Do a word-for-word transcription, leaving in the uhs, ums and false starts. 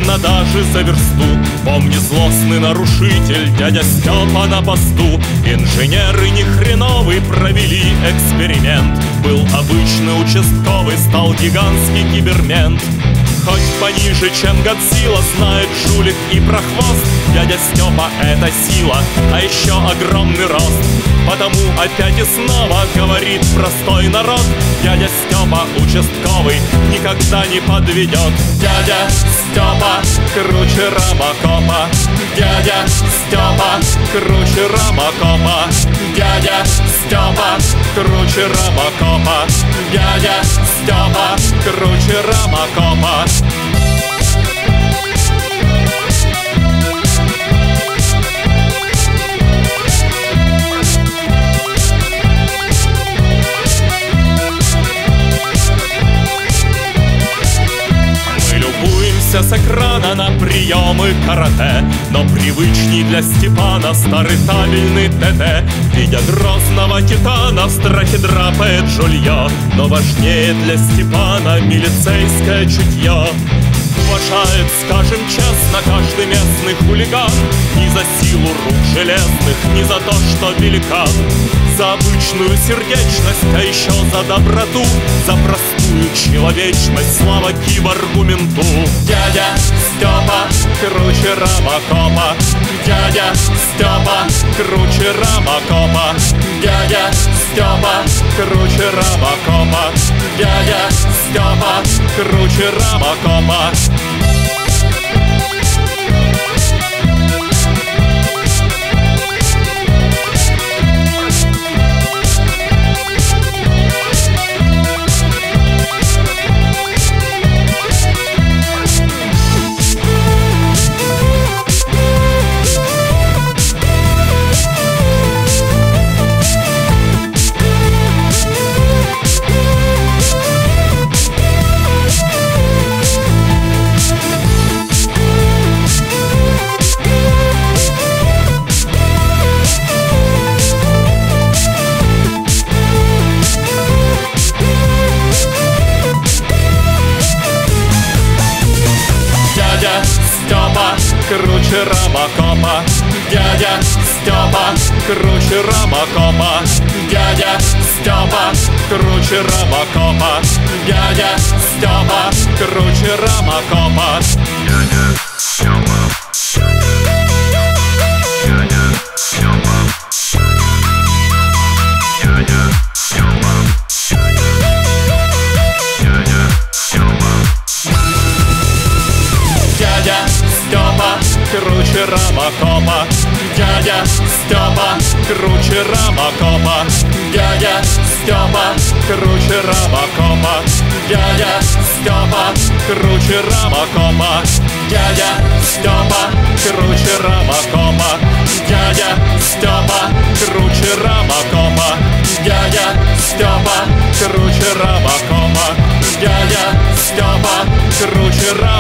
видно даже за версту. Помни, злостный нарушитель, дядя Степа на посту. Инженеры ни хреновый провели эксперимент. Был обычный участковый, стал гигантский кибермент. Хоть пониже, чем Годзилла, знает жулик и прохвост. Дядя Степа — это сила, а еще огромный рост. Потому опять и снова говорит простой народ: дядя Степа участковый никогда не подведет. Дядя Степа круче Робокопа. Дядя Степа круче Робокопа. Дядя Степа круче Робокопа. Дядя Степа круче Робокопа. С экрана на приемы карате, но привычней для Степана старый табельный ТТ. Видя грозного титана, в страхе драпает жулье, но важнее для Степана милицейское чутье. Уважает, скажем честно, каждый местный хулиган ни за силу рук железных, ни за то, что великан. За обычную сердечность, а еще за доброту, за простую человечность, слава киборгу менту. Дядя Степа круче Робокопа. Дядя Степа круче Робокопа. Дядя Степа круче Робокопа. Дядя Степа круче Робокопа. Степа круче Робокопа. Дядя Степа круче Робокопа. Дядя Степа круче Робокопа. Дядя Степа круче Робокопа. Дядя Степа. Дядя Степа. Дядя Степа. Дядя Степа. Дядя Степа круче Робокопа. Дядя Степа круче Робокопа. Дядя Степа круче Робокопа. Дядя Степа круче Робокопа. Дядя Степа круче Робокопа. Дядя Степа круче Робокопа. Дядя Степа круче Робокопа. Дядя Степа круче Робокопа.